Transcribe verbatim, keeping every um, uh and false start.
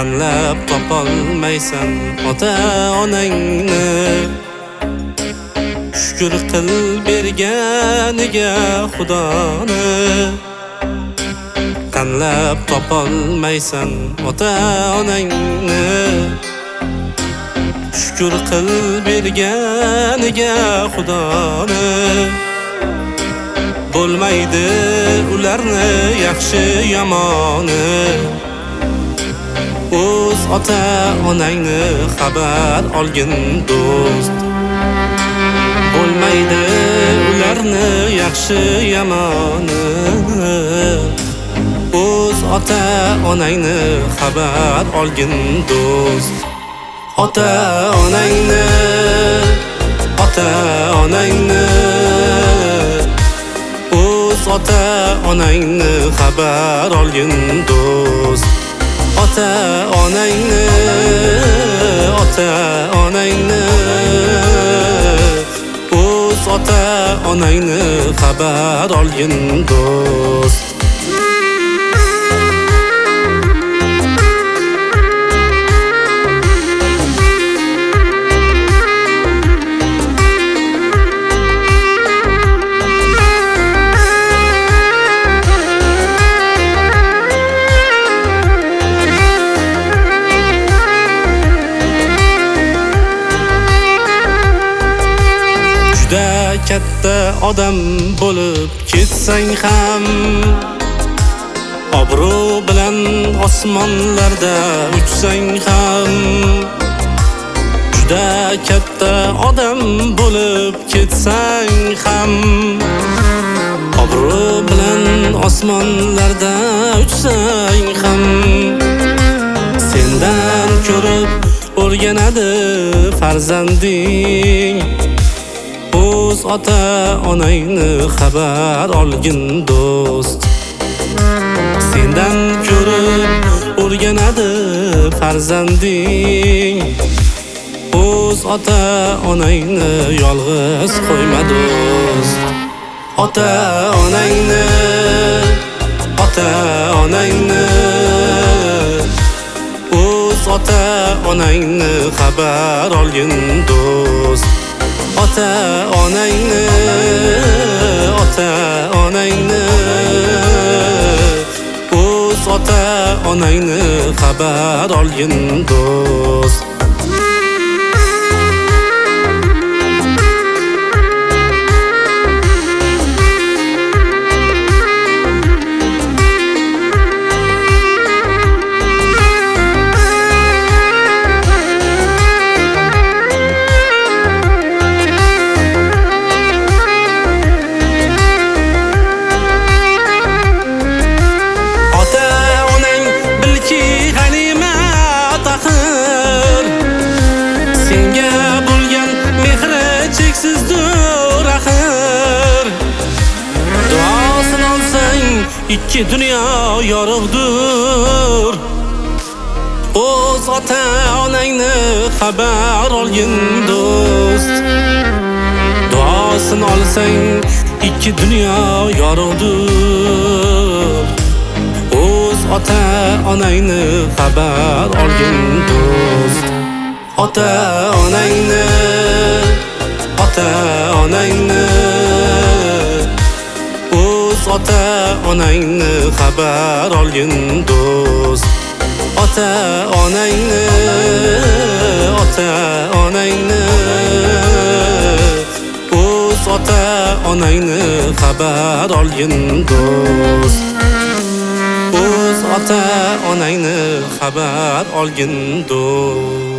tanlab topolmaysan ota-onangni. Shukr qil berganiga Xudoni. Tanlab topolmaysan ota-onangni. Shukr qil berganiga Xudoni. Bo'lmaydi ularni yaxshi yomoni. O'z ota-onangni xabar olgin do'st. Bo'lmaydi ularni yaxshi yomoni. O'z ota-onangni xabar olgin do'st. Ota-onangni, ota-onangni, o'z ota-onangni xabar olgin do'st. Ota-onangni, ota-onangni, o'z ota-onangni xabar olgin do'st. Katta odam bo'lib ketsang ham, obro' bilan osmonlarda uchsang ham, juda katta odam bo'lib ketsang ham, obro' bilan osmonlarda uchsang ham, sendan ko'rib o'rganadi farzanding. O'z ota-onangni xabar olgin do'st. Sendan ko'rib o'rganadi farzanding. O'z ota-onangni yolg'iz qo'yma do'st. Ota-onangni, ota-onangni, o'z ota-onangni xabar olgin do'st. Ota-onangni, ota-onangni, o'z ota-onangni xabar olgin do'st. İki dünya yorug'dur. O'z ota-onangni xabar olgin do'st. Duosini olsang ikki dunyo yorug'dur. O'z ota-onangni xabar olgin do'st. Ota-onangni, ota-onangni, ota-onangni xabar olgin do'st. Ota-onangni, ota-onangni, o'z ota-onangni xabar olgin do'st. O'z ota-onangni xabar olgin do'st.